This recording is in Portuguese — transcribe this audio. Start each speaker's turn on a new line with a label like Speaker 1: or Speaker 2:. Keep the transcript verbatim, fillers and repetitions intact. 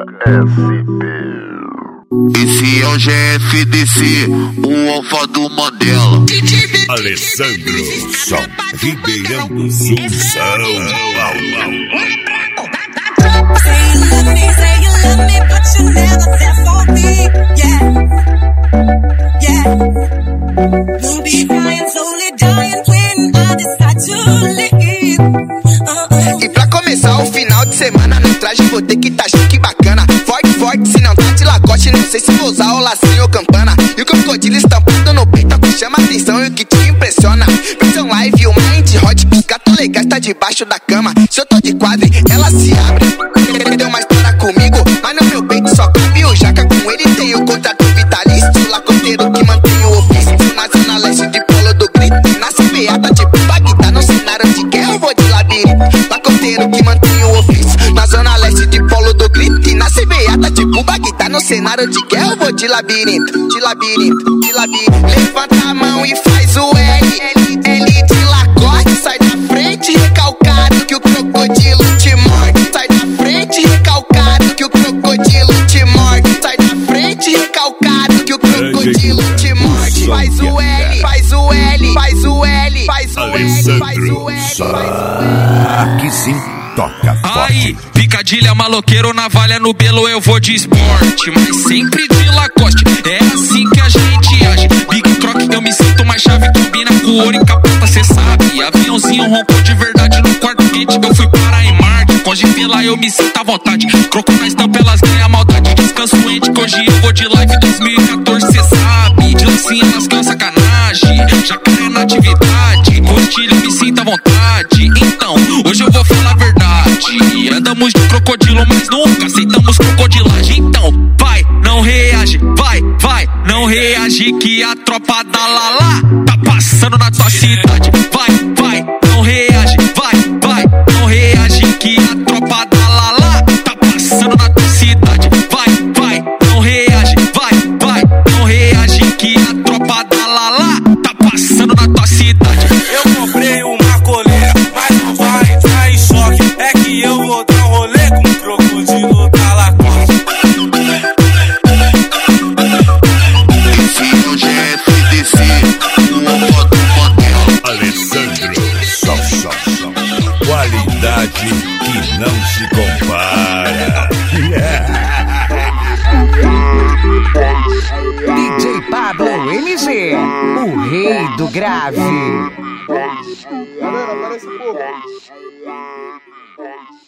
Speaker 1: S P. Esse é o G F D C, o alfa do Mandela.
Speaker 2: Alessandro Som, Ribeirão do Sul, São Paulo.
Speaker 3: Say you love me, say you love me, but you never there for me. Yeah, yeah. You'll be crying, slowly dying when I decide to leave. Uh-uh.
Speaker 4: E pra começar o final de semana no traje vou ter que tá chique bacana. Forte, forte, se não tá de Lacoste, não sei se vou usar o lacinho ou campana. E o crocodilo estampado no peito, que chama atenção e o que te impressiona. Versão live, o mind hot, os gatos legais tá debaixo da cama. Se eu tô de quadro, ela se abre. Deu uma história comigo, mas no meu peito só cabe o jaca. Com ele tem o contrato vitalício, lacoteiro que mantém o ofício. Na zona leste de Polo do Grito, nasce beata tipo Bagdá. No cenário de guerra eu vou de labirinto, lacoteiro que mantém o ofício. Na zona leste de Polo do Grito, e nasce beata tipo Bagdá. No cenário de guerra eu vou de labirinto, de labirinto, de labirinto. Levanta a mão e faz o L, L, L de Lacoste. Sai da frente recalcado que o crocodilo te morde. Sai da frente recalcado que o crocodilo te morde. Sai da frente recalcado que o crocodilo te morde. Faz o L, faz o L, faz o L, faz o L, faz o L, faz o L.
Speaker 2: Aqui sim toca
Speaker 5: Aí,
Speaker 2: forte.
Speaker 5: picadilha, maloqueiro, navalha no belo, eu vou de esporte, mas sempre de Lacoste, é assim que a gente age. Big Croc, eu me sinto mais chave, combina com ouro e capota, cê sabe. Aviãozinho roncou de verdade no quarto quente, eu fui para em Marte. Com G lá eu me sinto à vontade, croco na estampa, elas ganham a maldade. Descanso ente, que hoje eu vou de live dois mil e quatorze, cê sabe. De lancinha elas ganham sacanagem, jacaré na atividade. Postilha, eu me sinto à vontade, então, hoje eu vou falar a verdade. Andamos de crocodilo, mas nunca aceitamos crocodilagem. Então, vai, não reage, vai, vai, não reage que a tropa da Lala tá passando na tua cidade. Vai, vai, não reage, vai, vai, não reage que a tropa da Lala tá passando na tua cidade. Vai, vai, não reage, vai, vai, não reage que a tropa da Lala tá passando na tua cidade.
Speaker 6: Eu comprei uma coleira, mas não vai entrar em choque. É que eu vou dar um rolê com o crocodilo da Lacoste.
Speaker 1: Esse é o G F D C, o alfa do Mandela.
Speaker 2: Alessandro Som, som, som. Qualidade que não se compara.
Speaker 7: D J Pablo M G, o rei do grave.
Speaker 8: Galera, parece pouco.